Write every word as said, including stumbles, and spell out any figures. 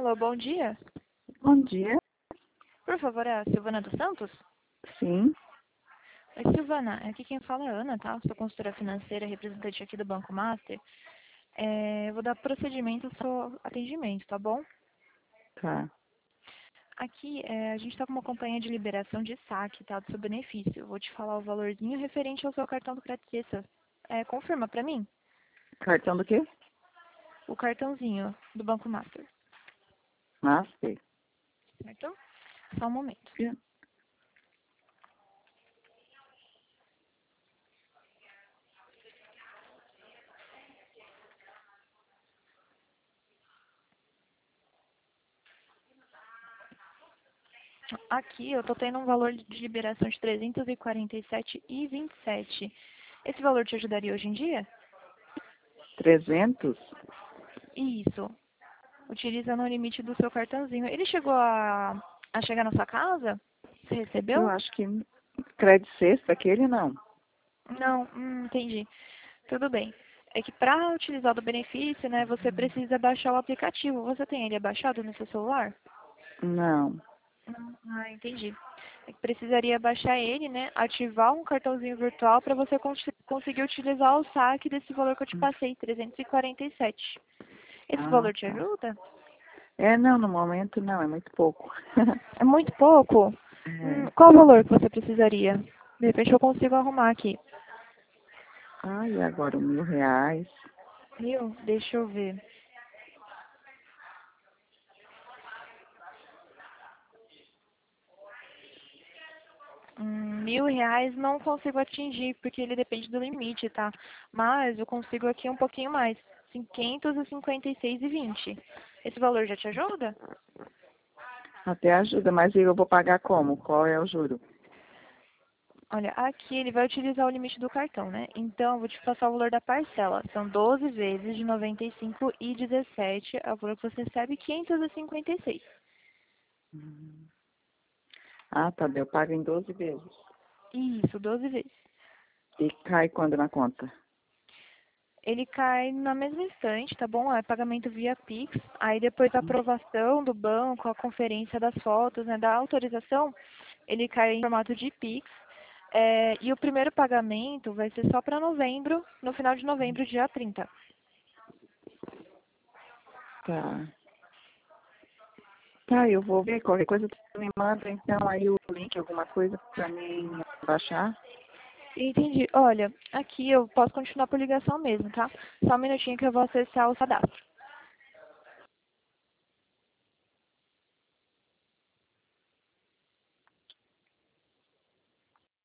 Alô, bom dia. Bom dia. Por favor, é a Silvana dos Santos? Sim. Oi, Silvana. Aqui quem fala é a Ana, tá? Sou consultora financeira, representante aqui do Banco Master. É, eu vou dar procedimento ao seu atendimento, tá bom? Tá. Aqui, é, a gente está com uma campanha de liberação de saque, tá? Do seu benefício. Eu vou te falar o valorzinho referente ao seu cartão do Credicessa. É, confirma pra mim Cartão do quê? o cartãozinho do Banco Master, Master. certo? Só um momento. Aqui eu tô tendo um valor de liberação de trezentos e quarenta e sete reais e vinte e sete centavos. Esse valor te ajudaria hoje em dia? Trezentos? Isso. Utilizando o limite do seu cartãozinho. Ele chegou a, a chegar na sua casa? Você Eu recebeu? acho que crédito sexta, aquele não. Não, hum, entendi. Tudo bem. É que para utilizar do benefício, né, você precisa baixar o aplicativo. Você tem ele baixado no seu celular? Não. Não. Ah, entendi. É que precisaria baixar ele, né, ativar um cartãozinho virtual para você cons conseguir utilizar o saque desse valor que eu te passei, trezentos e quarenta e sete. Esse Ah, valor te tá. ajuda? É, não, no momento não, é muito pouco. É muito pouco? Hum, É. qual o valor que você precisaria? De repente eu consigo arrumar aqui. Ai, agora mil reais. Mil? Deixa eu ver. Hum, mil reais não consigo atingir, porque ele depende do limite, tá? Mas eu consigo aqui um pouquinho mais. quinhentos e cinquenta e seis e vinte. Esse valor já te ajuda? Até ajuda, mas eu vou pagar como? Qual é o juro? Olha, aqui ele vai utilizar o limite do cartão, né? Então, eu vou te passar o valor da parcela. São doze vezes de noventa e cinco e dezessete. É o valor que você recebe, quinhentos e cinquenta e seis. Hum. Ah, tá bem, eu pago em doze vezes. Isso, doze vezes. E cai quando na conta? Ele cai na mesma instante, tá bom? É pagamento via Pix. Aí depois da aprovação do banco, a conferência das fotos, né, da autorização, ele cai em formato de Pix. É, e o primeiro pagamento vai ser só para novembro, no final de novembro, dia trinta. Tá. Tá, eu vou ver qualquer coisa, tu me manda então aí o link, alguma coisa pra mim baixar. Entendi. Olha, aqui eu posso continuar por ligação mesmo, tá? Só um minutinho que eu vou acessar o cadastro.